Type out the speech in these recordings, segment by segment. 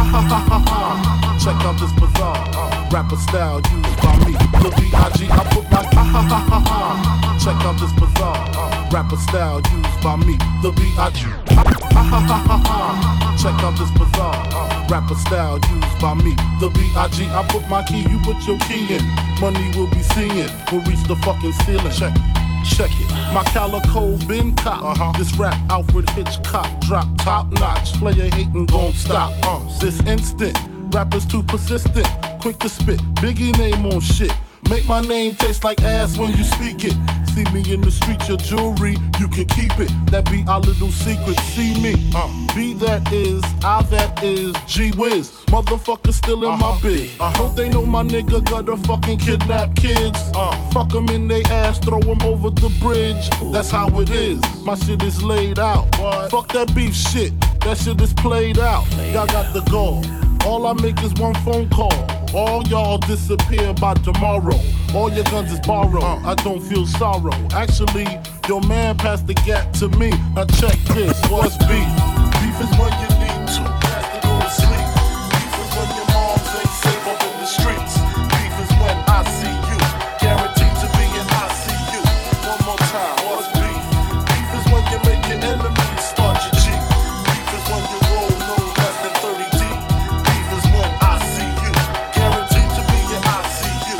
ha ha ha ha. Check out this bizarre rapper style used by me. The B.I.G. I put my ha ha ha ha ha. Check out this bizarre rapper style used by me. The B.I.G. Ha ha ha ha ha. Check out this bizarre rapper style used by me. The B.I.G. I put my key, you put your key in. Money will be seeing, we'll reach the fucking ceiling. Check it. My calico been cop. This rap Alfred Hitchcock drop top notch. Player hating gon' stop. This instant, rappers too persistent, quick to spit. Biggie name on shit. Make my name taste like ass when you speak it. See me in the street, your jewelry, you can keep it. That be our little secret. See me, B that is, I that is, G Wiz. Motherfucker still in my biz. Hope they know my nigga gotta fucking kidnap kids. Fuck them in they ass, throw them over the bridge. That's how it is. My shit is laid out. Fuck that beef shit. That shit is played out. Y'all got the goal. All I make is one phone call. All y'all disappear by tomorrow. All your guns is borrowed. I don't feel sorrow. Actually, your man passed the gap to me. Now check this. What's beef? Beef is when you need to pass to go to sleep. Beef is when your moms ain't safe up in the streets. Beef is when I see you, guaranteed to be in ICU. One more time. What's beef? Beef is when you make your enemies start your cheek. Beef is when you roll no less than 30 deep. Beef is when I see you, guaranteed to be in ICU.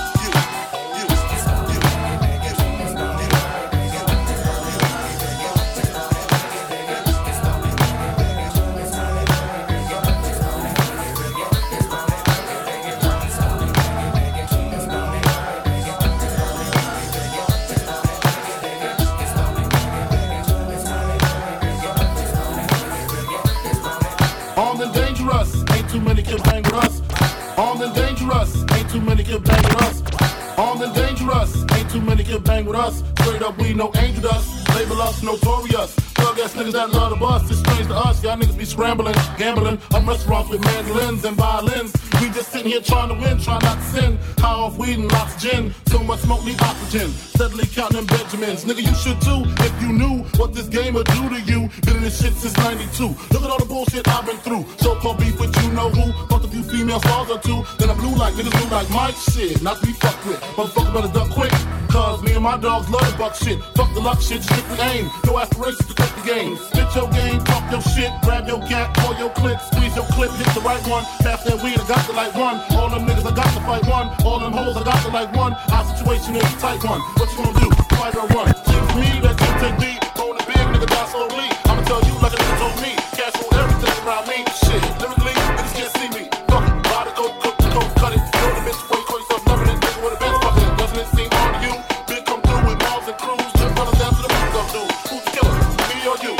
Armed and dangerous, ain't too many can bang with us. Armed and dangerous, ain't too many can bang with us. Armed and dangerous, ain't too many can bang with us. Straight up, we no angel dust. Label us notorious. Thug ass niggas that love the bus. It's strange to us. Y'all niggas be scrambling, gambling up restaurants with mandolins and violins. We just sitting here trying to win, trying not to sin. High off weed and lots of gin. So much smoke need oxygen. Steadily counting Benjamins. Nigga, you should too if you knew what this game would do to you. Been in this shit since 92. Look at all the bullshit I've been through. So-called beef with you know who. Fucked a few female stars or two. Then I blew like niggas blue like Mike shit. Not to be fucked with. Motherfucker better duck quick. Cause me and my dogs love the buck shit. Fuck the luck shit, strictly aim. No aspirations to cut the game. Spit your game, talk your shit. Grab your gat, pull your clip. Squeeze your clip, hit the right one. Pass that weed, I got to like one. All them niggas, I got to fight one. All them hoes, I got to like one. Our situation is a tight one. What you gonna do? Fight or run? Seems me that you take me. Throwing a big nigga down slowly. I'ma tell you like a nigga told me. Cash roll everything around me. Shit, lyrically, niggas can't see me. Fuck it, body go, cook, cut it. Throw the bitch, call yourself loving it. Nigga with a bitch, fuck it. Doesn't it seem hard to you? Big come through with mobs and crews. Just run us down to the roof, up, dude. Who's the killer? Me or you?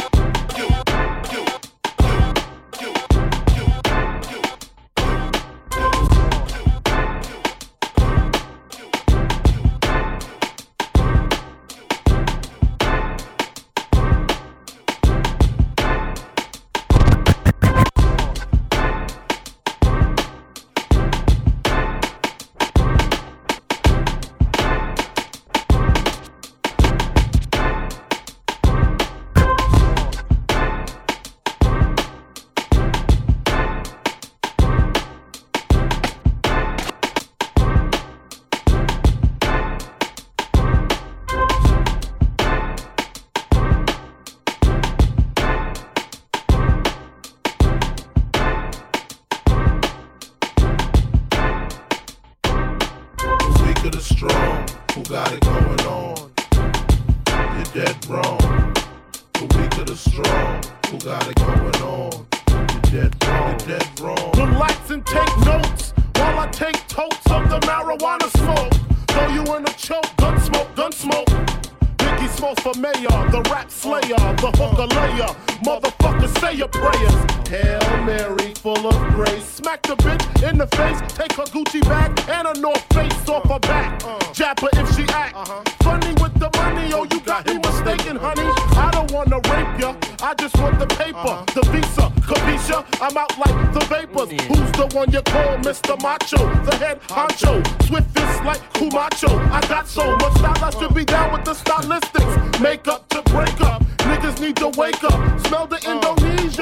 Strong, who got it going on? You're dead wrong. The weak of the strong, who got it going on? You're dead wrong. You're dead wrong. Relax and take notes while I take totes of the marijuana smoke. Throw you in a choke, gun smoke, gun smoke. Biggie Smalls for mayor, the rap slayer, the hooker layer. Motherfucker, say your prayers. Hail Mary, full of grace. Smack the bitch in the face, take her Gucci bag and a North Face off her back. Jab her if she act funny with the money. Oh, you got me mistaken, honey. I don't wanna rape ya, I just want the paper, the visa, capisha. I'm out like the vapors. Who's the one you call Mr. Macho? The head honcho, swift fist like Kumacho. I got so much style, I should be down with the stylistics. Make up to break up, niggas need to wake up. Smell the Indonesia. We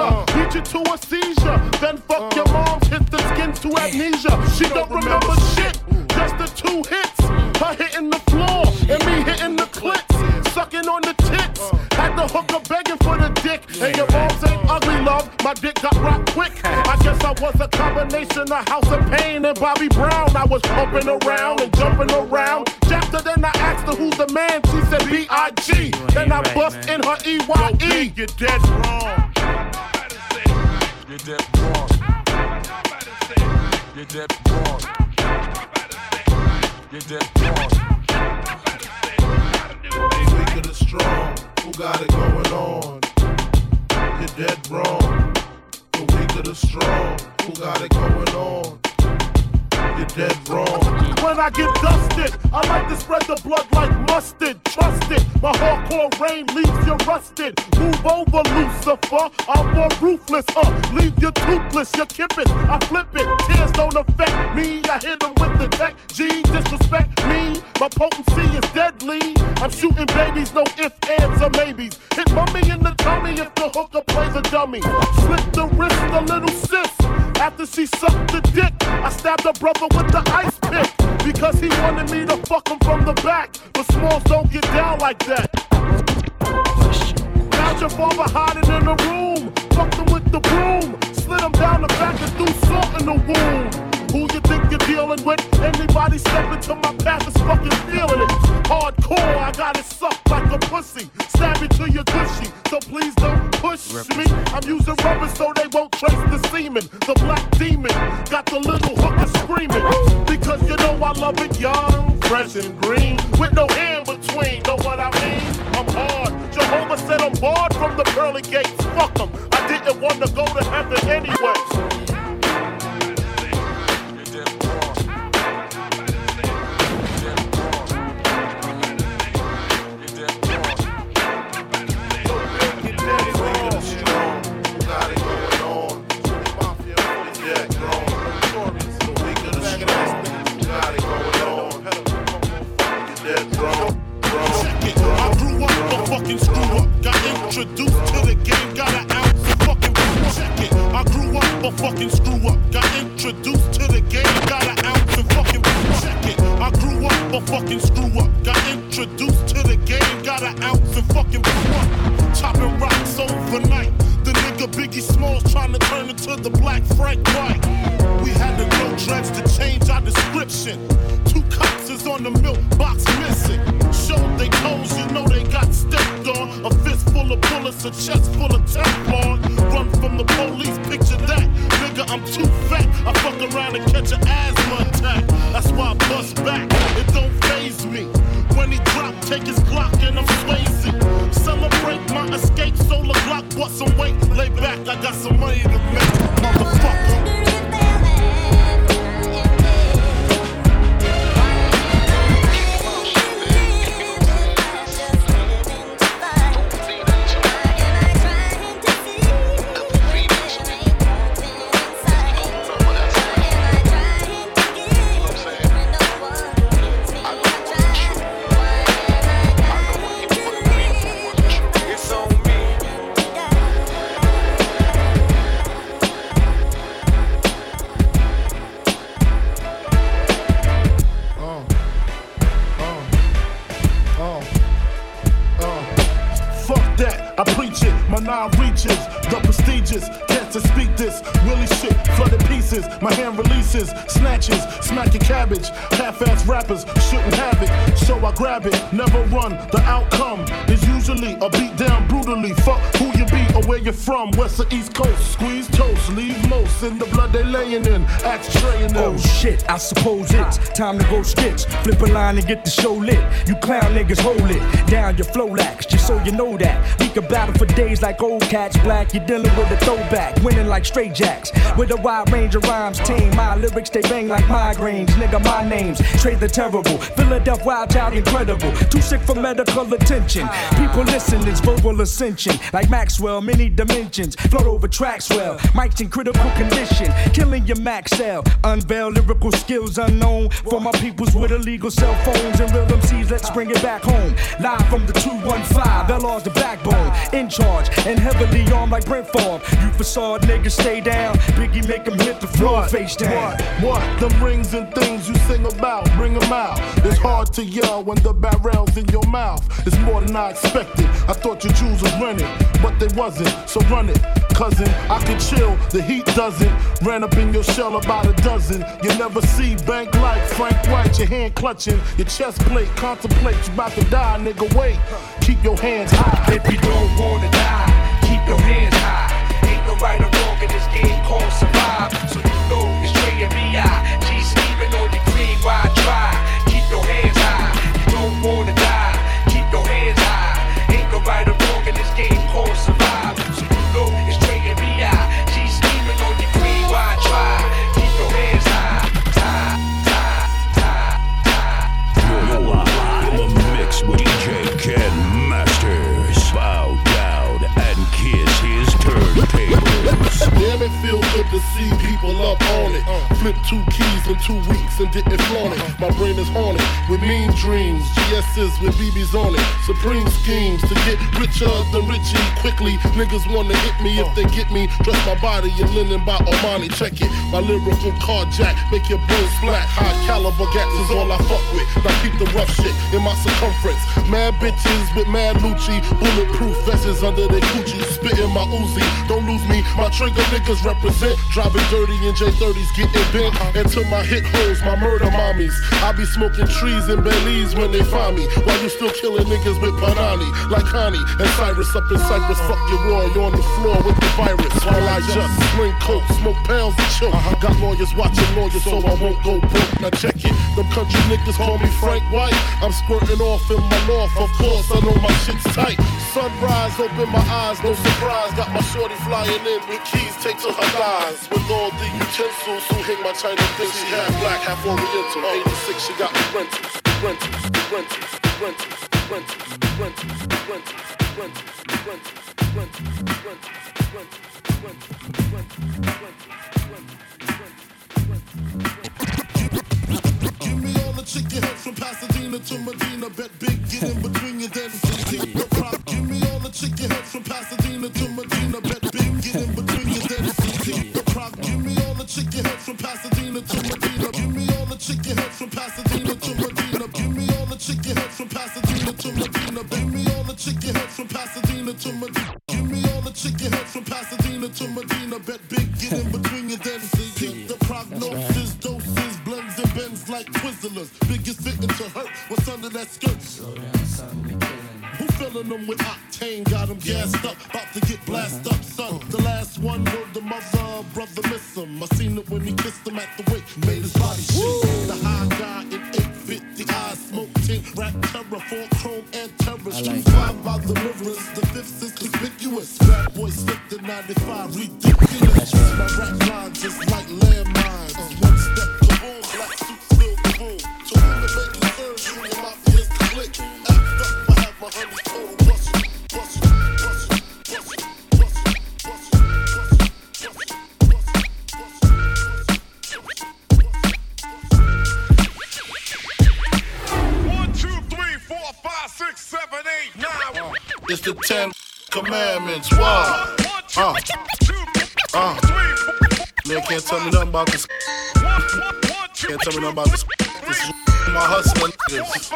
beat you to a seizure. Then fuck your moms, hit the skin to amnesia. She don't remember shit, just the 2 hits. Her hitting the floor and me hitting the clits. Sucking on the tits. Had the hooker begging for the dick. And your moms ain't ugly, love. My dick got rocked quick. I guess I was a combination of House of Pain and Bobby Brown. I was pumping around and jumping around. After then I asked her who's the man. She said B.I.G. Then I bust in her E.Y.E. You're dead wrong. You're dead wrong. You're dead wrong. You're dead wrong. They weak of the strong. Who got it going on? You're dead wrong. The weak of the strong. Who got it going on? You're dead wrong. When I get dusted, I like to spread the blood like mustard. Trust it, my hardcore rain leaves you rusted. Move over, Lucifer. I'm more ruthless. Leave you toothless. You kip it, I flip it. Tears don't affect me. I hit them with the tech. G, disrespect me. My potency is deadly. I'm shooting babies, no ifs, ands, or maybes. Hit mummy in the tummy if the hooker plays a dummy. Slip the wrist, a little sis. After she sucked the dick, I stabbed her brother with the ice pick. Because he wanted me to fuck him from the back. But smalls don't get down like that. Found your father hiding in the room. Fucked him with the broom. Slid him down the back and threw salt in the wound. Who you think you're dealing with? Anybody step into my path is fucking feeling it. Hardcore, I got it sucked like a pussy. Stab it to your gushy, so please don't push me. I'm using rubber so they won't trace the semen. The black demon got the little hooker screaming. Because you know I love it young, fresh and green. With no hair in between, know what I mean? I'm hard. Jehovah said I'm barred from the pearly gates. Fuck them, I didn't want to go to heaven anyway. Introduced to the game, got an ounce of fucking check it. I grew up a fucking screw up. Got introduced to the game, got an ounce of fucking check it. I grew up a fucking screw up. Got introduced to the game, got an ounce of fucking chopping rocks overnight. The nigga Biggie Smalls trying to turn into the Black Frank White. We had to grow dreads to change our description. 2 cops is on the milk box missing. Showed they toes, you know they got stepped on. A fist full of bullets, a chest full of Teflon. Run from the police, picture that. Nigga, I'm too fat. I fuck around and catch an asthma attack. That's why I bust back. It don't faze me. When he drop, take his Glock and I'm Swayze. Celebrate my escape, solar Glock, bust some weight. Lay back, I got some money to make, motherfucker. Reaches, the prestigious, can't to speak this. Willie shit, flooded pieces, my hand releases, snatches, smacking cabbage. Half-ass rappers shouldn't have it, so I grab it, never run. The outcome is usually a beat down brutally. Fuck who you be or where you're from, west or east coast. Squeeze toast, leave most in the blood they laying in. Axe traying them. Oh shit, I suppose it's time to go skits. Flip a line and get the show lit. You clown niggas hold it down your flow lax, just so you know that. We can battle for days like old cats. Black, you're dealing with a throwback, winning like straight jacks. With a wide range of rhymes, tame. My lyrics, they bang like migraines. Nigga, my name's Trey the Terrible. Philadelphia Wild Child, incredible. Too sick for medical attention. People listen, it's verbal ascension. Like Maxwell, many dimensions. Float over tracks well. Mics in critical condition. Killing your max cell. Unveil lyrical skills unknown. For my peoples with illegal cell phones and real MCs, let's bring it back home. Live from the 215, LR's the backbone. In charge and heavily armed like Brent Favre. You facade hard niggas stay down. Biggie make them hit the floor face down. What? Them rings and things you sing about, bring them out. It's hard to yell when the barrel's in your mouth. It's more than I expected. I thought your jewels was rented, but they wasn't. So run it, cousin. I can chill, the heat doesn't. Ran up in your shell about a dozen. You never see bank like Frank White. Your hand clutching, your chest plate. Contemplate you about to die, nigga. Wait, keep your hands high. If you don't wanna die, keep your hands high. Ain't no right or wrong in this game called survive. So you know it's Trey and B.I. G sleeping on your green, why try? Keep your hands high. You don't wanna die, keep your hands high. Ain't no right or wrong in this game called survive. So you know it's Trey and B.I. G sleeping on your green, why try? Keep your hands high. You're live in the mix with DJ Ken Masters. Bow down and kiss his turntables. Damn, it feels good to see people up on it. Flip 2 keys in 2 weeks and didn't flaunt it. My brain is haunted with mean dreams. GS's with BB's on it. Supreme schemes to get richer than Richie quickly. Niggas wanna hit me if they get me. Dress my body in linen by Armani. Check it. My lyrical carjack make your bones flat. High caliber gats is all I fuck with. Now keep the rough shit in my circumference. Mad bitches with mad Lucci. Bulletproof vests under their coochie. Spitting my Uzi. Don't lose me. My trigger niggas represent. Driving dirty in J30s, getting bent. Until my hit holes, my murder mommies. I be smoking trees in Belize when they find me. While you still killing niggas with Panani. Like Connie and Cyrus up in Cyprus. Fuck your Roy, you on the floor with the virus. While I just sling coke, smoke pounds and choke. Got lawyers watching lawyers so I won't go broke. Now check it. Them country niggas call me Frank White. I'm squirting off in my north, of course I know my shit's tight. Sunrise, open my eyes, no surprise. Got my shorty flying in with keys taped to her thighs. With all the utensils, who hang my China thing. She half black, half oriental. 86, she got me rentals, rentals, rentals, rentals, rentals, rentals, rentals, rentals, rentals, give me all the chicken heads from Pasadena to Medina. Bet big, get in between you, then the prop. Give me all the chicken heads from Pasadena to Medina. Bet big, get in between you, then the prop. Give me all the chicken heads from Pasadena to Medina. Give me all the chicken heads from Pasadena to Medina. Give me all the chicken heads from Pasadena to Medina. Give me all the chicken heads from Pasadena to Medina. Give me all the chicken heads from Pasadena to Medina. Bet big, get in between you, then see the prognosis, doses, blends and bends like Twizzlers. Biggest fitting to hurt. What's under that skirt? Who filling them with octane? Got them gassed up, about to get blasted up, son. The last one word the mother, brother miss him. I seen it when he kissed him at the wake, made his body shake. The high guy in 850 eyes, smoke tint, rap terror, 4 chrome and terror. Street 5 by the rivers, the 5th is conspicuous. Bad boy slipped in 95, ridiculous. My rap line just like landmines. One step, kaboom, black suit, still kaboom. To whom the make you serve, you and mafia's the click. Act up, I have my honey total bust it, bust it, bust it, bust it, bust it, bust it, bust it, it's the 10 commandments. Wow. Man can't tell me nothing about this. Can't tell me nothing about this. This is my hustling niggas.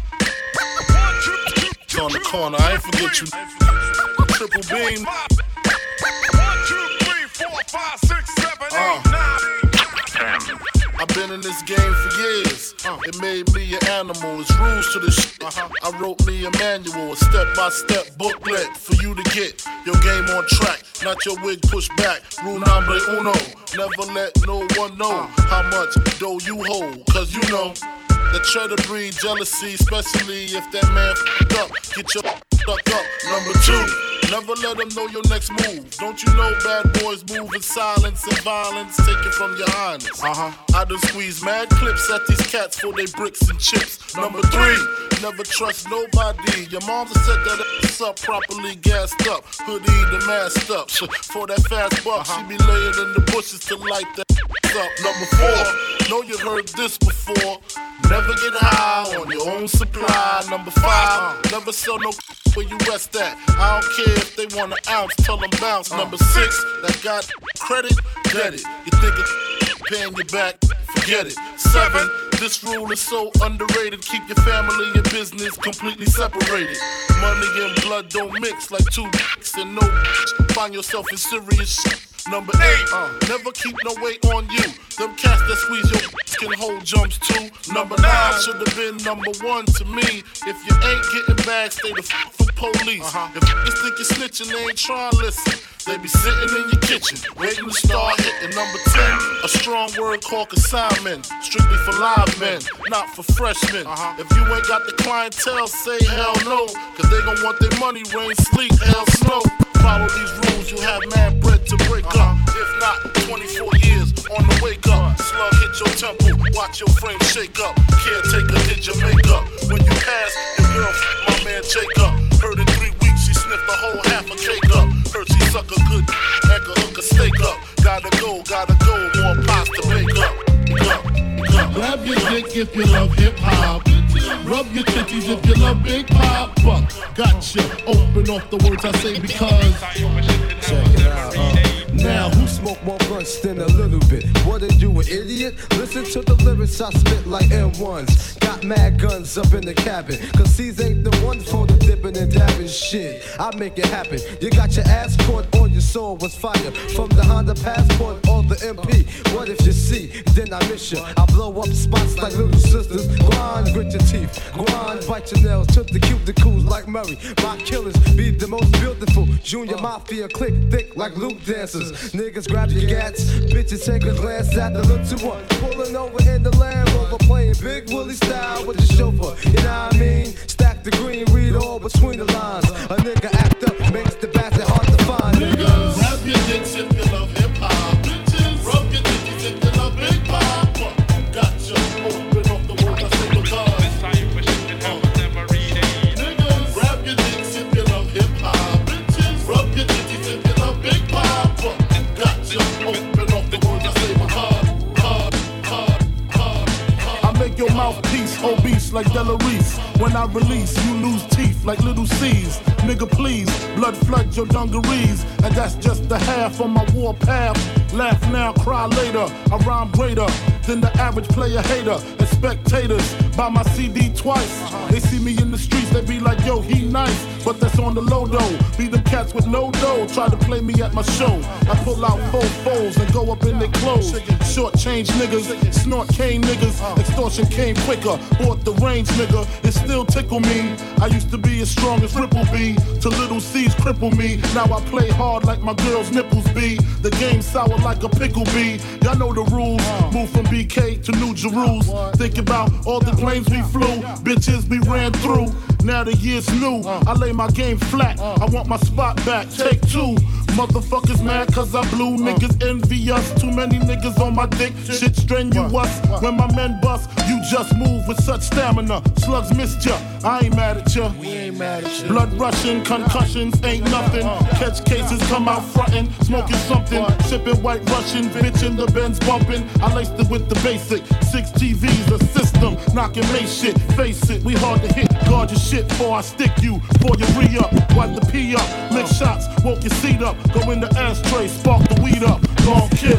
It's on the corner. I ain't forget you. Triple beam. 1, 2, 3, 4, 5, 6, 7, 8, 9. I've been in this game for years. It made me an animal. It's rules to this shit. I wrote me a manual, a step-by-step booklet for you to get your game on track. Not your wig pushed back. Rule number uno. Never let no one know how much dough you hold. Cause you know that try to breed jealousy, especially if that man f***ed up. Get your stuck up. Number 2, never let them know your next move. Don't you know bad boys move in silence and violence? Take it from your highness. I done squeeze mad clips at these cats for they bricks and chips. Number 3, never trust nobody. Your mama set that ass up properly gassed up. Hoodie the masked up. For that fast buck, she be laying in the bushes to light that up. Number 4, know you heard this before. Never get high on your own supply. Number 5, never sell no where you rest at. I don't care if they want an ounce, tell them bounce. Number 6, that got credit, get it. You think it's paying you back, forget it. 7, this rule is so underrated. Keep your family and business completely separated. Money and blood don't mix like 2 dicks and no bitch. Find yourself in serious shit. Number 8, never keep no weight on you. Them cats that squeeze your can hold jumps too. Number 9 should have been number 1 to me. If you ain't getting back, stay the f from police. If you think you're snitching, they ain't trying to listen. They be sitting in your kitchen, waiting to start hitting. Number 10, a strong word called consignment. Strictly for live men, not for freshmen. If you ain't got the clientele, say hell no. Cause they gon' want their money, rain, sleet, hell, snow. Follow these rules, you have mad bread to break up. If not, 24 years on the wake up. Slug hit your temple, watch your frame shake up. Caretaker did your makeup. When you pass, your girl my man Jacob. Heard in 3 weeks, she sniffed the whole half a cake up. Heard she suck a good and could hook a steak up. Gotta go, more pots to bake up. Grab your dick if you love hip-hop. Rub your titties if you love Big Papa. Gotcha, open off the words I say because. Check it out. Now, who smoke more blunts than a little bit? What are you, an idiot? Listen to the lyrics I spit like M1s. Got mad guns up in the cabin. Cause these ain't the ones for the dipping and dabbing shit. I make it happen. You got your ass caught on your soul was fire. From the Honda Passport or the MP. What if you see? Then I miss you. I blow up spots like little sisters. Grind, grit your teeth. Grind, bite your nails. Took the cuticles like Murray. My killers be the most beautiful. Junior Mafia click thick like Luke dancers. Niggas grab your gats, bitches take a glance at the look to what? Pulling over in the Land Rover, playing Big Willie style with the chauffeur. You know what I mean? Stack the green, read all between the lines. A nigga act up, makes the basket hard to find. Niggas, grab your dicks if you love hip hop. Bitches, rub your titties if you love Big Papa. Gotcha, open off the words I say because. This time for shit that happens every day. Niggas, grab your dicks if you love hip hop. Bitches, rub your titties if you love Big Papa. Open off the words I say because. I make your mouthpiece obese like Delarice. When I release, you lose teeth like little C's. Nigga, please, blood flood your dungarees. And that's just the half on my war path. Laugh now, cry later. I rhyme greater than the average player hater. And spectators buy my CD twice. They see me in the streets, they be like, yo, he nice. But that's on the low though. Be them cats with no dough. Try to play me at my show. I pull out 4 foes and go up in their clothes. Short change niggas, snort cane niggas. Extortion came quicker. Bought the range nigga. It still tickle me. I used to be as strong as Ripple B. Till little C's cripple me. Now I play hard like my girl's nipples be. The game sour like a pickle bee. Y'all know the rules. Move from BK to New Jerusalem. Think about all the planes we flew. Bitches we ran through. Now the year's new. I lay my game flat. I want my spot back. Take 2. Motherfuckers mad cause I blew. Niggas envy us. Too many niggas on my dick. Shit strenuous. When my men bust, you just move with such stamina. Slugs missed ya. I ain't mad at ya. We ain't mad at you. Blood rushing, concussions ain't nothing. Catch cases, come out frontin', smoking something. Sipping white Russian, bitch in the Benz bumping. I laced it with the basic. 6 TVs, a system. Knocking May shit. Face it, we hard to hit. Guard your shit before I stick you. Before you re-up, wipe the pee up. Lick shots, woke your seat up. Go in the ashtray, spark the weed up. Long kiss.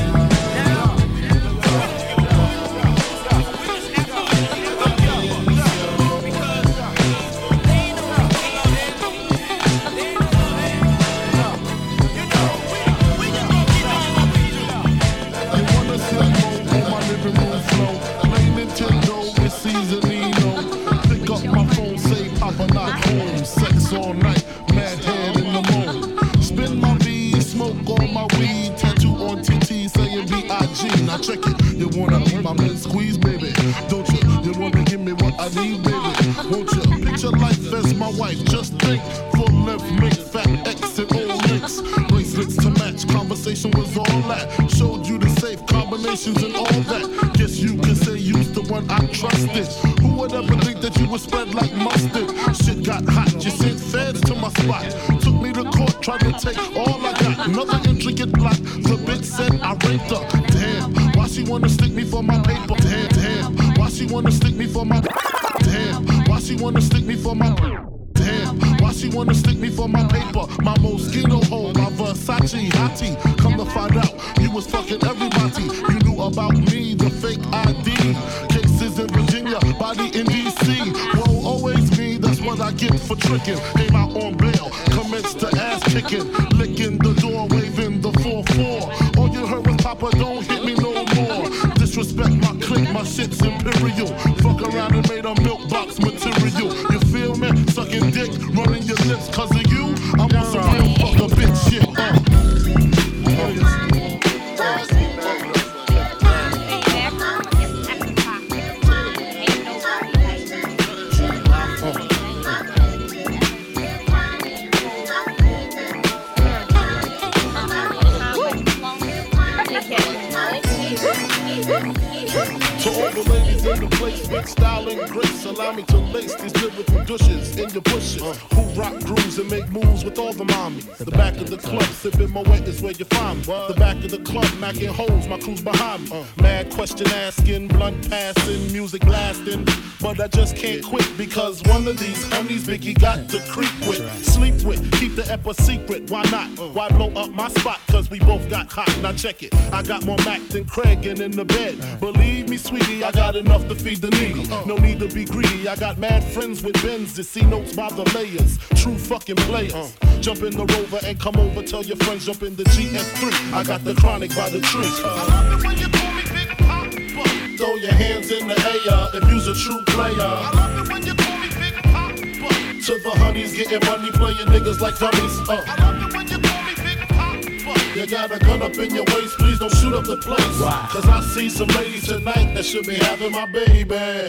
Now check it, you wanna my man squeeze, baby, don't you? You wanna give me what I need, baby, won't you? Picture life as my wife, just think. Full left, make fat X and all links. Bracelets to match, conversation was all that. Showed you the safe combinations and all that. Guess you can say you's the one I trusted. Who would ever think that you would spread like mustard? Shit got hot, you sent feds to my spot. Took me to court, tried to take all I got. Another intricate plot. The bitch said I raped her. Damn, why she wanna stick me for my paper? Damn, why she wanna stick me for my? Damn, why she wanna stick me for my? Damn, why she wanna stick me for my paper? My Moschino hole, my Versace hottie. Come to find out, you was fucking everybody. You knew about me, the fake ID. Cases in Virginia, body in DC. Whoa, always me, that's what I get for tricking. Came out on bail, commenced to ass kicking. Licking the door, waving the 4-4. All you heard was Papa, don't hit me no more. Disrespect my clique, my shit's imperial. Fuck around and made a milk box material. You feel me? Sucking dick, running your lips, cause of you. I'm on some real fucker bitch shit. To all the ladies in the place with style and grace, allow me to lace these lyrical douches in your bushes. Who rock grooves and make moves with all the mommies. The back of the club, sipping my wet is where you find me. The back of the club, macking holes, my crew's behind me. Mad question asking, blunt passing, music blasting. But I just can't quit because one of these honeys Biggie got to creep with, sleep with, keep the ep a secret. Why not? Why blow up my spot? Cause we both got hot. Now check it. I got more Mac than Craig and in the bed. Believe me, sweetie, I got enough to feed the needy. No need to be greedy. I got mad friends with Benz to see notes by the layers. True fucking players. Jump in the Rover and come over. Tell your friends jump in the GS3. I got the chronic by the tree. I love it when you call me Big Papa. Throw your hands in the air if you's a true player. I love it when you call me Big Papa. To the honeys getting money, playing niggas like dummies. I love it when you call me Big Papa. You got a gun up in your waist, please don't shoot up the place. Cause I see some ladies tonight that should be having my baby.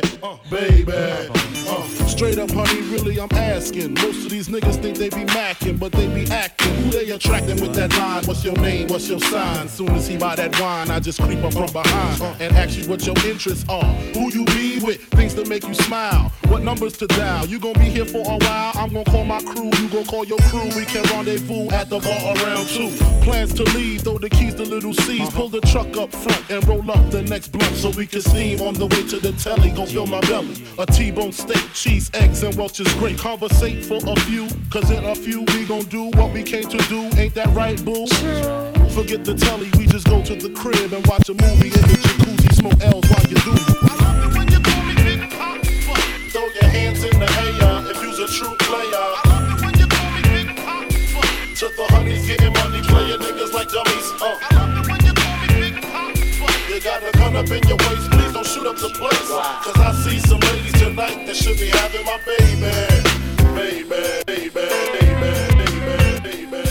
Baby. Straight up, honey, really I'm asking. Most of these niggas think they be macking, but they be acting. Who they attracting with that line? What's your name? What's your sign? Soon as he buy that wine, I just creep up from behind and ask you what your interests are. Who you be with? Things that make you smile. What numbers to dial? You gon' be here for a while? I'm gon' call my crew. You gon' call your crew. We can rendezvous at the bar around 2. Plans to leave, throw the keys to little C's. Pull the truck up front and roll up the next blunt so we can steam on the way to the telly. Gon' fill my belly. A T-bone steak, cheese, eggs, and Welch's grape. Conversate for a few, cause in a few we gon' do what we came to do. Ain't that right, boo? Forget the telly, we just go to the crib and watch a movie in the jacuzzi. Smoke L's while you do. I love it when you call me Big Papa. Throw your hands in the air if you's a true player. I love it when you call me Big Papa. To the honeys getting money, playing niggas like dummies. I love it when you call me Big Papa. You got a gun up in your waist, please don't shoot up the place. Cause I see some ladies tonight that should be having my baby. Baby, baby, baby, baby, baby, baby.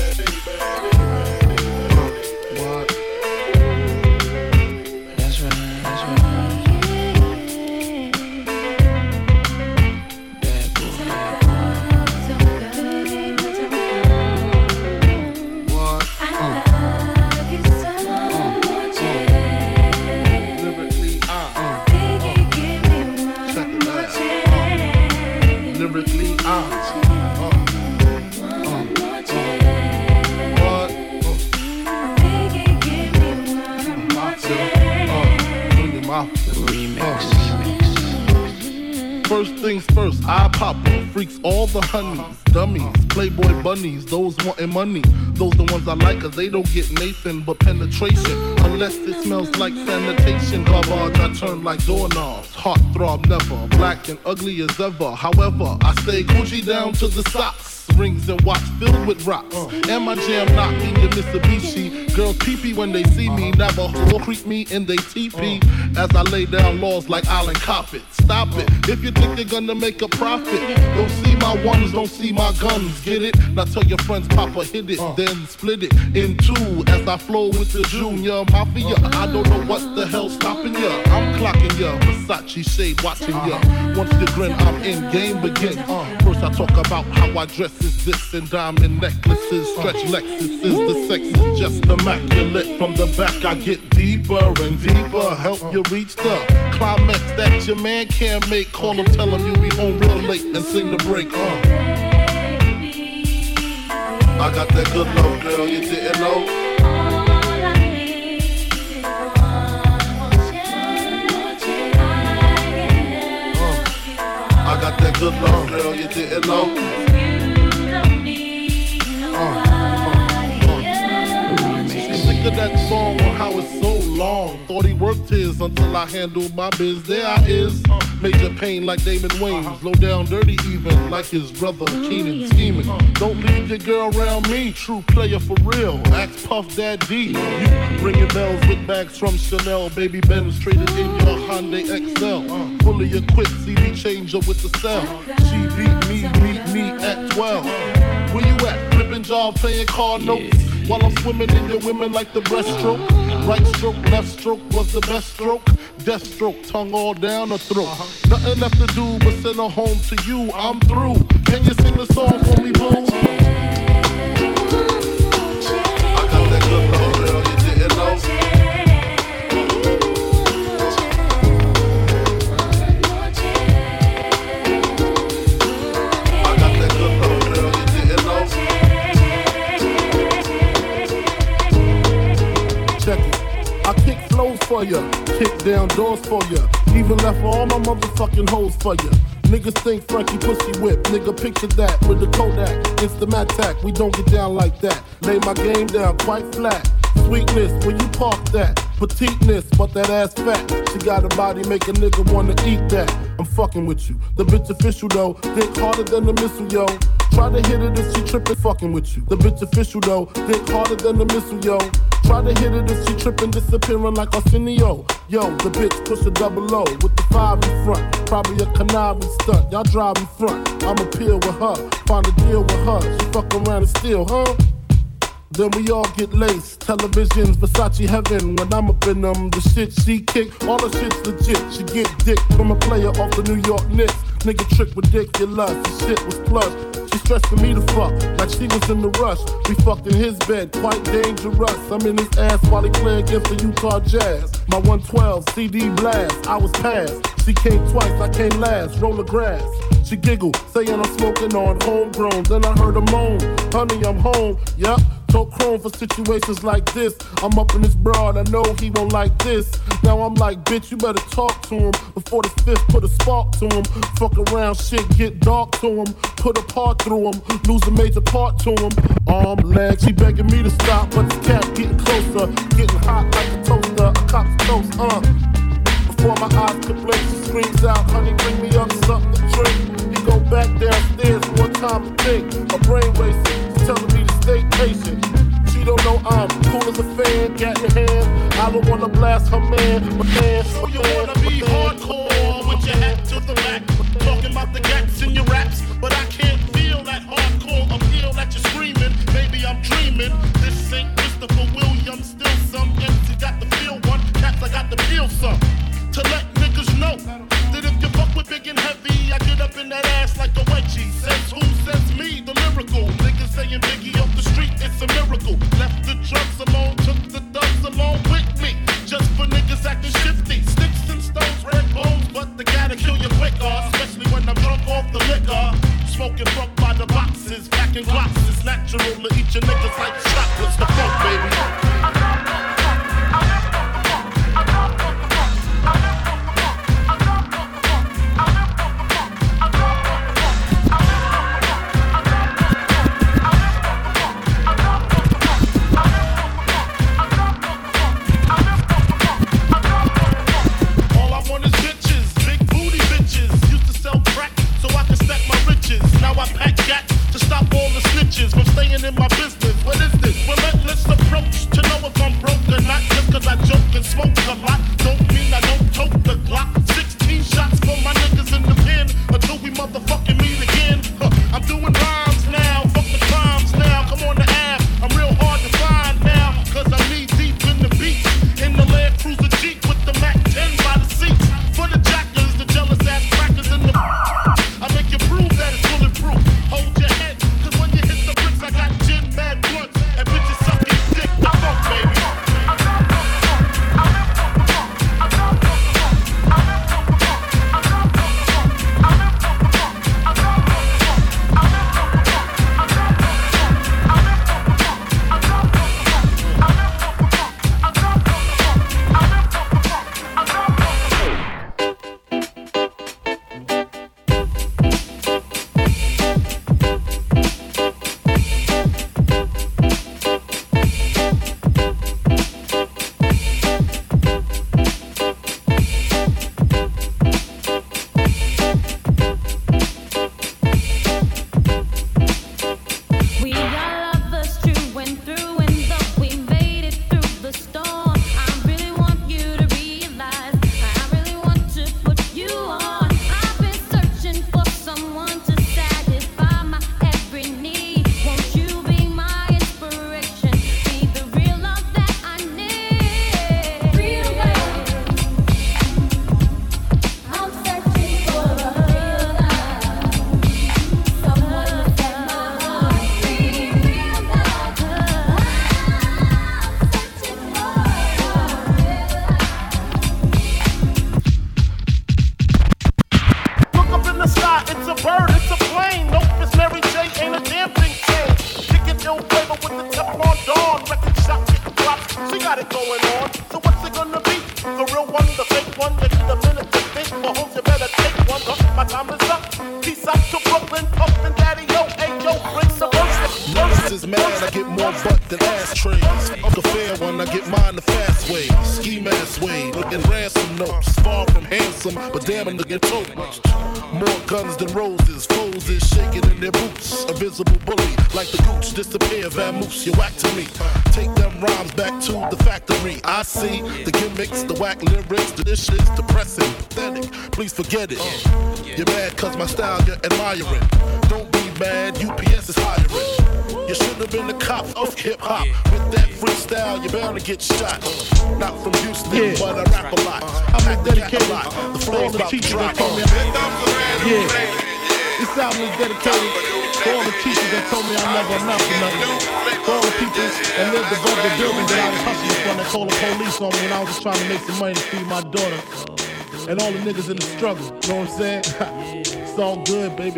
What? That's right, that's right. Bad boy. What? Lyrically, First things first, I pop them. Freaks all the honeys, dummies, Playboy bunnies, those wanting money. Those the ones I like cause they don't get Nathan but penetration. Unless it smells like sanitation. Garbage I turn like doorknobs. Heart throb never, black and ugly as ever. However, I stay Gucci down to the socks. Rings and watch filled with rocks. And my jam knocking the Mitsubishi. Girls pee-pee when they see me. Navajo creep me in they teepee. As I lay down laws like Island Coppet. Stop it, if you think you're gonna make a profit. Don't see my ones, don't see my guns. Get it? Now tell your friends Papa hit it. Then split it in two as I flow with the Junior Mafia. I don't know what the hell's stopping ya. I'm clocking ya, Versace shade watching ya. Once you grin, I'm in, game begin. First I talk about how I dress is this and diamond necklaces, stretch Lexuses. The sex is just immaculate. From the back I get deeper and deeper. Help you reach the climax that your man can't make. Call him, tell him you be home real late and sing the break. I I got that good love, girl, you didn't know. I got that good love, girl, you didn't know. Sick of that song on how it's so long. Thought he worked his until I handled my biz. There I is, major pain like Damon Wayans. Low down dirty even like his brother Keenan scheming. Don't leave your girl around me, true player for real. Ask Puff Daddy. You ringing bells with bags from Chanel. Baby Benz traded in your Hyundai XL. Fully equipped CD changer with the cell. She beat me at 12. Where you at? Flipping job, playing car notes. While I'm swimming in your women like the breaststroke. Right stroke, left stroke was the best stroke. Death stroke, tongue all down her throat. Nothing left to do but send her home to you. I'm through. Can you sing the song for me, boo? I got that good love, girl, you didn't know. I kick flows for ya, kick down doors for ya, even left all my motherfucking hoes for ya. Niggas think Frankie pussy whip, nigga picture that with the Kodak, Instamatic, we don't get down like that. Lay my game down quite flat. Sweetness, where you park that? Petiteness, but that ass fat. She got a body, make a nigga wanna eat that. I'm fucking with you. The bitch official though, dick harder than the missile, yo. Try to hit it if she trippin', fucking with you. The bitch official though, dick harder than the missile, yo. Try to hit it if she trippin', disappearing like Arsenio. Yo, the bitch push a double O with the 5 in front. Probably a conniving stunt. Y'all drive in front. I'ma peel with her, find a deal with her. She fuck around and steal, huh? Then we all get laced. Televisions, Versace heaven. When I'm up in them, the shit she kick, all the shit's legit. She get dick from a player off the New York Knicks. Nigga trick ridiculous, the shit was plush. She stressed for me to fuck, like she was in the rush. We fucked in his bed, quite dangerous. I'm in his ass while he play against the Utah Jazz. My 112 CD blast, I was passed. She came twice, I came last, roll the grass. She giggled, saying I'm smoking on homegrown. Then I heard her moan, honey, I'm home. Yup, told Chrome for situations like this. I'm up in this broad, I know he won't like this. Now I'm like, bitch, you better talk to him before the fifth put a spark to him. Fuck around, shit get dark to him. Put a part through him, lose a major part to him. Arm, leg, she begging me to stop, but the cat getting closer, getting hot like a toaster. A cop's toast, Before my eyes could blink, she screams out, honey, bring me up something to drink. He go back downstairs one time to think. My brain racing, she's telling me to stay patient. She don't know I'm cool as a fan, gat in hand. I don't wanna blast her man, but man. So you wanna be hardcore with your hat to the back, talking about the gats in your raps, but I can't feel that hardcore appeal that you're screaming. Maybe I'm dreaming. This ain't Christopher Williams, still some MC got the feel one, cats I got the feel some. To let niggas know that if you fuck with big and heavy, I get up in that ass like a wedgie. Says who? Says me, the lyrical. Niggas saying Biggie off the street, it's a miracle. Left the drugs alone, took the thugs along with me. Just for niggas acting shifty. Sticks and stones got it going on. So what's it gonna be? The real one, the fake one. You need a minute to think. For homes, you better take one. My time is up. Peace out to Brooklyn, Puffin' Daddy, yo, hey, yo, bring some verse. Niggas is mad, I get more butt than ashtrays. I'm the fair one, I get mine the fast way. Ski mask way, looking ransom notes. Far from handsome, but damn, I'm looking tote. More guns than roses, foes is shaking in their boots. A visible bully, like the gooch, disappear, vamoose, you whack to me. Take them rhymes back to the factory. I see the gimmicks, the whack lyrics, this shit's depressing, pathetic. Please forget it. You're mad cause my style you're admiring. Don't be mad, UPS is hiring. You should have been the cop of hip-hop. With that freestyle, you're bound to get shot. Not from Houston, but I rap a lot. I dedicate a lot. The flow's about to drop. Yeah. This album is dedicated to all the teachers that told me I never amount to nothing. For all the people that lived above the building that I was hustling from that called the police on me when I was just trying to make some money to feed my daughter. And all the niggas in the struggle, you know what I'm saying? It's all good, baby.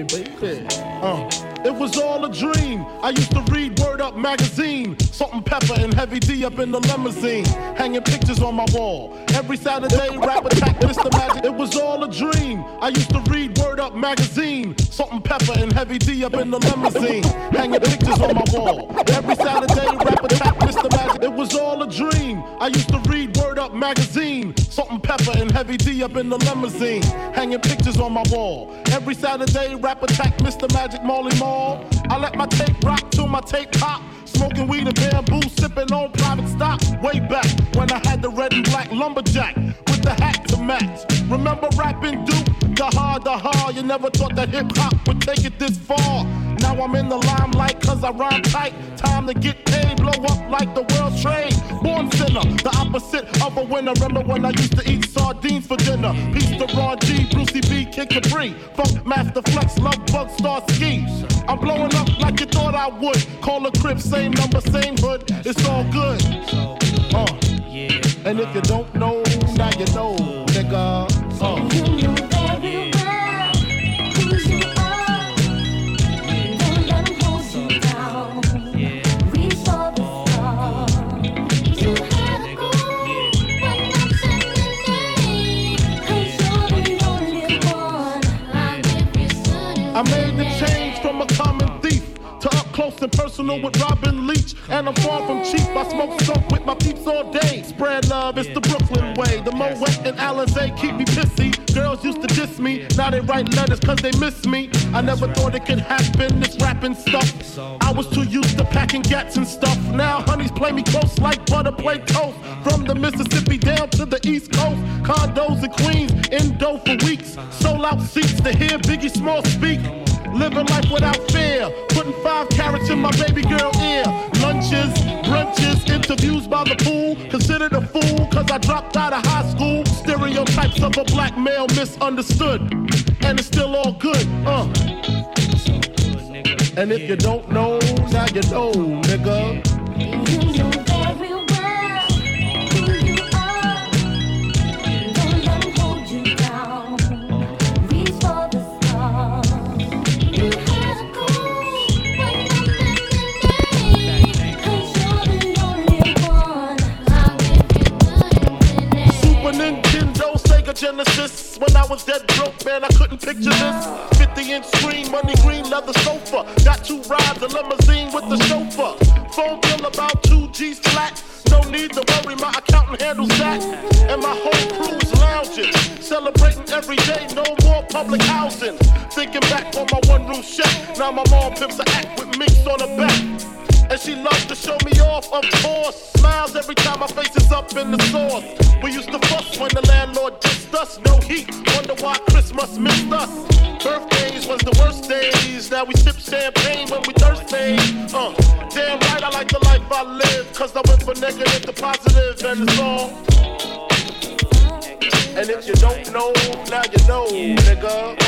It was all a dream. I used to read Word Up magazine. Salt and Pepper and Heavy D up in the limousine. Hanging pictures on my wall. Every Saturday, rap attack, Mr. Magic. It was all a dream. I used to read Word Up magazine. Salt and Pepper and Heavy D up in the limousine. Hanging pictures on my wall. Every Saturday, rap attack, Mr. Magic. It was all a dream. I used to read Word Up magazine. Salt and Pepper and Heavy D up in the limousine. Hanging pictures on my wall. Every Saturday, rap attack, Mr. Magic, Marley Marl. I let my tape rock till my tape pop. Smoking weed and bamboo, sipping on private stock. Way back when I had the red and black lumberjack with the hat to match. Remember rapping Duke? The hard, you never thought that hip-hop would take it this far. Now I'm in the limelight cause I rhyme tight. Time to get paid, blow up like the world trade. Born sinner, the opposite of a winner. Remember when I used to eat sardines for dinner? Peace to Ron G, Brucey B, Kid Capri, Funk Master Flex, Love Bug, Star Ski. I'm blowing up like you thought I would. Call a crib, same number, same hood. It's all good. And if you don't know, now you know, nigga. You know very well who you are. Don't let them hold you down. Reach for the stars. You had a goal, but not today. 'Cause you're the only one. I made the change from a common thief to up close and personal with Robin Leach. And I'm far from cheap, I smoke skunk with my peeps all day. Spread love, it's the Brooklyn way. The Moet and Alizé keep me pissy. Girls used to diss me, now they write letters cause they miss me. I never thought it could happen, this rapping stuff. I was too used to packing gats and stuff. Now honeys play me close like butter play toast. From the Mississippi down to the East Coast. Condos in Queens, indo for weeks. Sold out seats to hear Biggie Small speak. Living life without fear, putting 5 carats in my baby girl ear. Lunches, brunches, interviews by the pool. Considered a fool cause I dropped out of high school. Stereotypes of a black male misunderstood. And it's still all good, And if you don't know, now you know, nigga. You know very well who you are. Don't let them hold you down. Reach for the stars. You had a goal, but nothing today. 'Cause you're the only one. I'll give you good and Super Nintendo, Sega Genesis. When I was dead broke, man, I couldn't picture this. 50-inch screen, money green, leather sofa. Got 2 rides, a limousine with the chauffeur. Phone bill about 2 G's flat. No need to worry, my accountant handles that. And my whole crew's lounging, celebrating every day, no more public housing. Thinking back on my one-room shack. Now my mom pimps a act with minks on her back. And she loves to show me off, of course. Smiles every time my face is up in the sauce. We used to fuss when the landlord dissed us. No heat, wonder why Christmas missed us. Birthdays was the worst days. Now we sip champagne when we thirsty. Damn right I like the life I live. Cause I went from negative to positive and it's all. And if you don't know, now you know, nigga.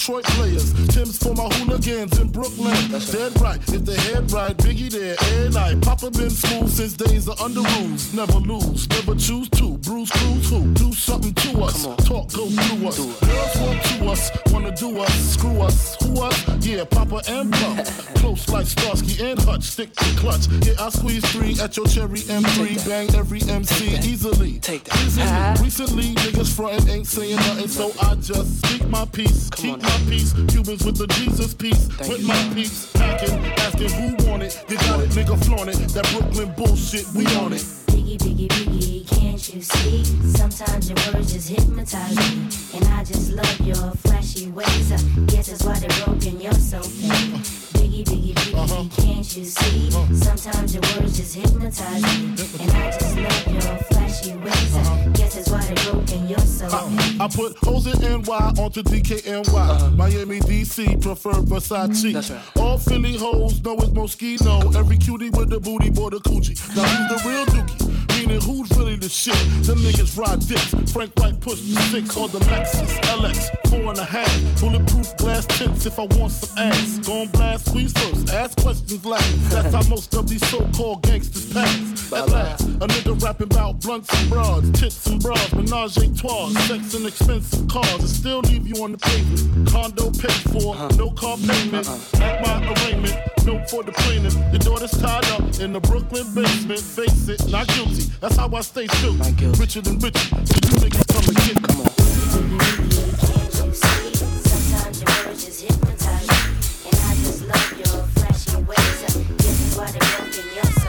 Detroit players. Tim's for my hooligans in Brooklyn. Dead right, if the head right, Biggie there every night. Papa been smooth since days of under rules. Never lose, never choose to. Bruise, cruise, who? Do something to us. Talk, go through us. Girls want to us, wanna do us. Screw us, who us? Yeah, Papa and Pump. Close like Starsky and Hutch, stick to clutch. Yeah, I squeeze 3 at your cherry M3. Bang every MC easily. Recently, niggas frontin' ain't saying nothing, so I just speak my peace. Keep my peace. Cubans with the Jesus peace. With my peace. Packing, asking who want it. You got it, nigga, flaunt it. That Brooklyn bullshit, we on it. Biggie, biggie, biggie, can't you see? Sometimes your words just hypnotize me. And I just love your flashy ways. I guess that's why they're broken, you're so fake. Biggie, biggie, biggie, can't you see? Sometimes your words just hypnotize me. And I just love your flashy ways. I guess that's why they're broken, you're so fake. I put hoes in NY onto DKNY. Miami, DC, prefer Versace. That's right. All Philly hoes know it's Moschino. Every cutie with the booty, boy, the coochie. Now who's the real dookie? Meaning who's really the shit? Them niggas ride dicks. Frank White push the 6 on the Lexus LX 4.5. Bulletproof glass tips if I want some ass. Gon' blast, squeeze first, ask questions last. That's how most of these so-called gangsters pass. At last, a nigga rapping about blunts and bras, tits and bras, menage a trois, sex and expensive cars, and still leave you on the pavement. Condo paid for, no car payment. At my arraignment, no for the plaintiff. Your daughter's tied up in the Brooklyn basement. Face it, not guilty. That's how I stay true. Richer than richer. So you niggas come and get. Come on. Can't you see? Sometimes your words just hypnotize me. And I just love your flashy ways. This is why they're broken, you're so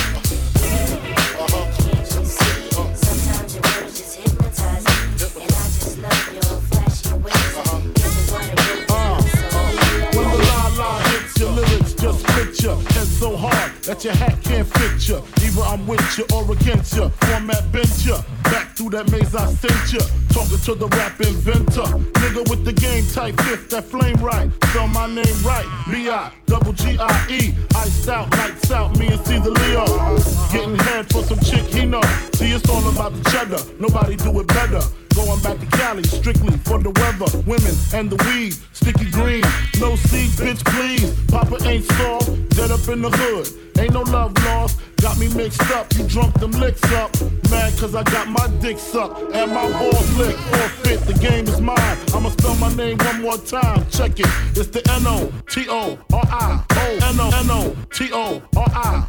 Can't you see? Sometimes your words just hypnotize me. And I just love your flashy ways. This is why they're broken, you're so When the la-la hits your lyrics, just fit ya. Head so hard that your hat can't fit ya. Either I'm with you or against ya. Format bent ya. Back through that maze I sent ya. Talking to the rap inventor. Nigga with the game type fifth, that flame right. Spell my name right. B-I-double-G-I-E. Iced out, lights out, me and Caesar Leo. Getting head for some chick he know. See, it's all about the cheddar. Nobody do it better. Going back to Cali, strictly for the weather, women, and the weed. Sticky green, no seeds, bitch, please. Papa ain't soft, dead up in the hood. Ain't no love lost, got me mixed up. You drunk them licks up. Mad cause I got my dick sucked and my balls licked. Forfeit, the game is mine. I'ma spell my name one more time. Check it. It's the N-O-T-O-R-I. N-O-T-O-R-I.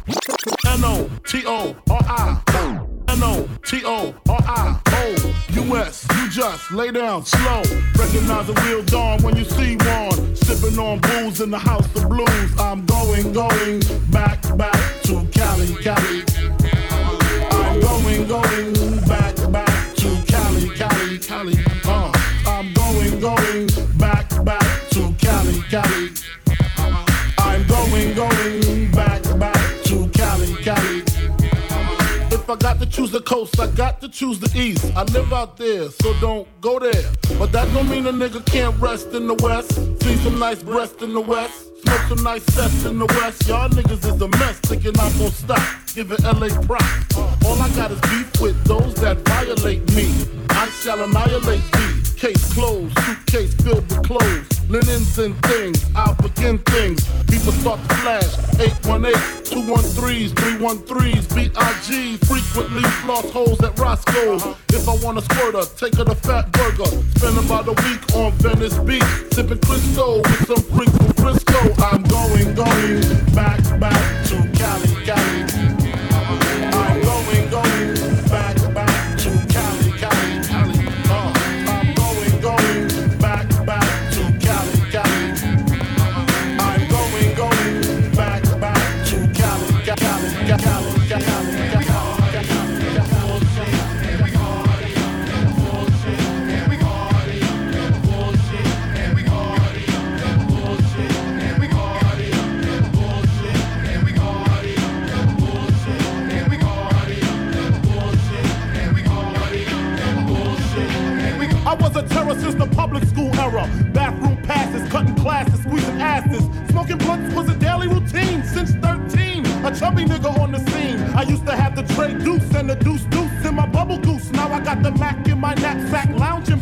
N-O-T-O-R-I. N-O-T-O-R-I-O-U-S. You just lay down slow. Recognize a real dawn when you see one. Sipping on booze in the house of blues. I'm going back to Cali, Cali. I'm going back to Cali, Cali, Cali. I'm going back to Cali, Cali. I'm going back to Cali, Cali. If I got to choose the coast, I got to choose the east. I live out there, so don't go there. But that don't mean a nigga can't rest in the west. See some nice breasts in the west. Smoke some nice sets in the west. Y'all niggas is a mess, thinking I'm gon' stop. Giving LA props. All I got is beef with those that violate me. I shall annihilate thee. Case closed, suitcase filled with clothes. Linens and things, I'll begin things. People start to flash. 818, 213s, 313s, B.I.G. Frequently floss holes at Roscoe's. If I want a squirter, take her to Fat Burger. Spend about a week on Venice Beach. Sipping Crisco with some freak from Frisco. I'm going back to Cali, Cali. I'm going back to Cali, Cali, Cali. I'm going back to Cali, Cali. I'm going back to Cali, Cali, Cali, Cali. I was a terror since the public school era. Bathroom passes, cutting classes, squeezing asses. Smoking blunts was a daily routine since 13. A chubby nigga on the scene. I used to have the tray deuce and the deuce in my bubble goose. Now I got the Mac in my knapsack, lounging black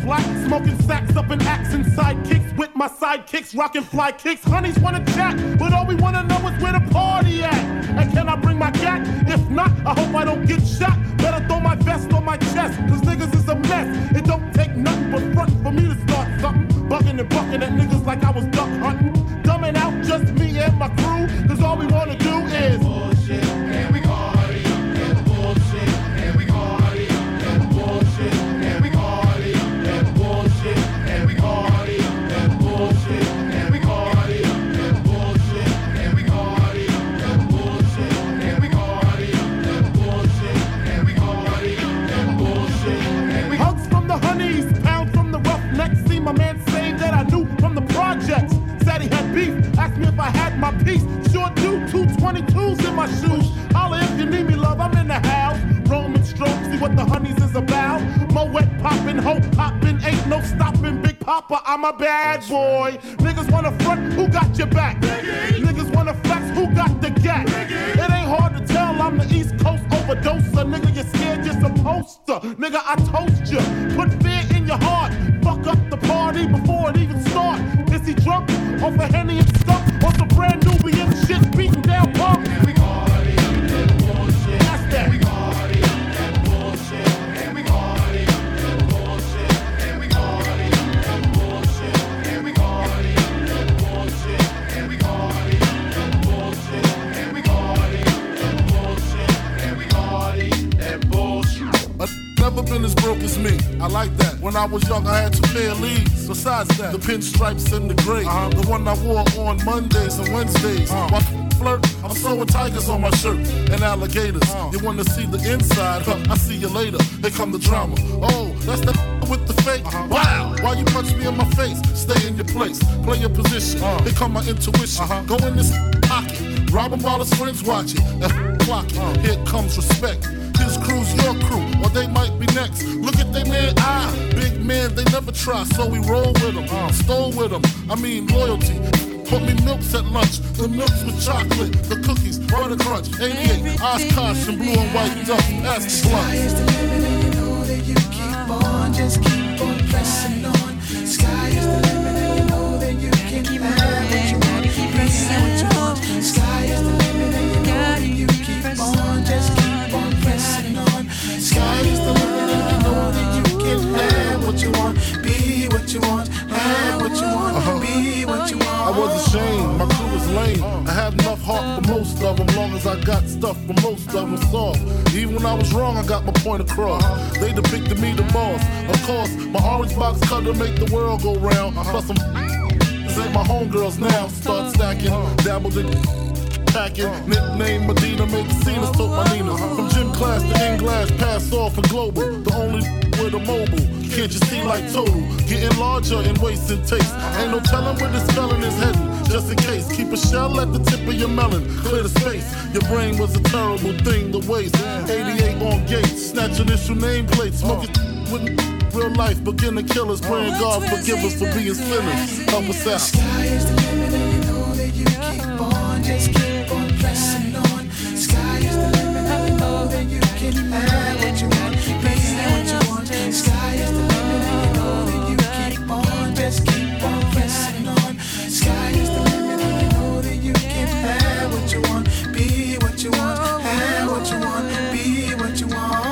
Smoking sacks up in acts and sidekicks with my sidekicks, rocking fly kicks. Honeys wanna chat, but all we wanna know is where the party at. And can I bring my gat? If not, I hope I don't get shot. Better throw my vest on my chest, cause niggas is a mess. It don't take nothing but front for me to start something. Bugging and bucking at niggas like I was duck hunting. Dumbing out just me and my crew, cause all we wanna do is bullshit, and we party up, and bullshit, and we party up, and bullshit, and we party up, and bullshit, and we party up, and bullshit, and we party up, and bullshit, and we party up, and bullshit, and we party up, and bullshit, and we party up, and bullshit, and we hugs from the honeys, pounds from the roughnecks. See my man say that I knew from the projects. Said he had beef, asked me if I had my piece. Sure do, 222s in my shoes. Holla if you need me, love, I'm in the house. Roman stroke, see what the honeys is about. Moet poppin', ho hoppin', ain't no stopping. Big Papa, I'm a bad boy. Niggas wanna front, who got your back? Niggas wanna flex, who got the gat? It ain't hard to tell, I'm the East Coast overdoser. Nigga, you're scared, you're supposed to. Nigga, I toast you. Put fear in your heart. Fuck up the party before it even start. Is he drunk? Off a Henny and stuff, or some brand Nubian shit beating down punk. And we party up that bullshit. That's that. We party up that bullshit. And we party up that bullshit. And we party up that bullshit. And we party up that bullshit. And we party up that bullshit. And we party up that bullshit. And we party that bullshit. I've never been as broke as me. I like that. When I was young, I had 2 pair of leaves. Besides that, the pinstripes and the gray. The one I wore on Mondays and Wednesdays. While flirt, I'm sewing tigers on my shirt and alligators. You wanna see the inside? Huh, I see you later. Here come the drama. Oh, that's the with the fake. Wow, why you punch me in my face? Stay in your place, play your position. Here come my intuition. Go in this pocket, rob him while his friends watch it. And clock it. Here comes respect. His crew's your crew, or they might be next. Look at they man, big man, they never try, so we roll with them, stole with them. I mean loyalty. Put me milks at lunch, the milks with chocolate, the cookies, butter crunch, 88, Oshkosh and blue and white duck. That's the sky is the limit, and you know that you keep on, just keep on pressing on. Sky is the limit, and you know that you can have what you want, be what you want. Sky is the limit, and you know that you keep on, just keep on pressing on. Sky is the limit, and you know that you can have what you want, be what you want, have what you want, be what you want. I was ashamed, my crew was lame. I had enough heart for most of them, long as I got stuff for most of them soft. Even when I was wrong, I got my point across. They depicted me the boss. Of course, my orange box cutter make the world go round. Plus some ain't my homegirls now. Start stacking, dabbled in packing. Nickname Medina, make scenes, took my Nina. From gym class to in-glass, pass off and global. The only with a mobile. Can't you see like total? Getting larger in waist and taste. Ain't no telling where this spelling is heading. Just in case, keep a shell at the tip of your melon. Clear the space. Your brain was a terrible thing to waste. 88 on gates, snatch initial nameplates. Smoking with real life. Beginner killers, praying God forgive us for being sinners. Help us out. Sky is the limit, and you know that you keep on, just keep on pressing on. Sky is the limit, and you know that you can have what you want, be what you want. Sky is the limit, and you know that you keep on, just keep on pressing on. Sky is the limit, and you know that you can have what you want, be what you want, have what you want, be what you want.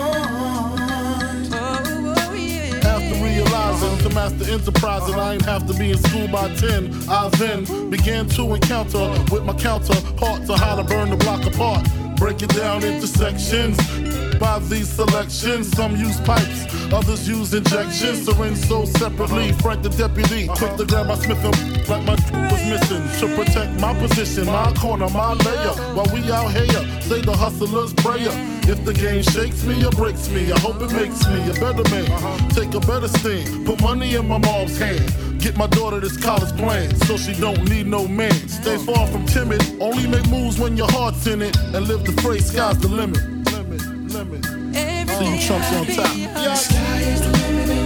After realizing to master enterprise and I ain't have to be in school by 10, I then began to encounter with my counterpart to how to burn the block apart. Break it down into sections. By these selections, some use pipes, others use injections. Syringe sold separately. Frank the deputy, quick to grab my Smith and like my was missing. To protect my position, my corner, my layer. While we out here, say the hustler's prayer. If the game shakes me or breaks me, I hope it makes me a better man. Take a better stand, put money in my mom's hand. Get my daughter this college plan, so she don't need no man. Stay far from timid, only make moves when your heart's in it. And live the phrase, sky's the limit. See you chumps on top. Sky is the limit.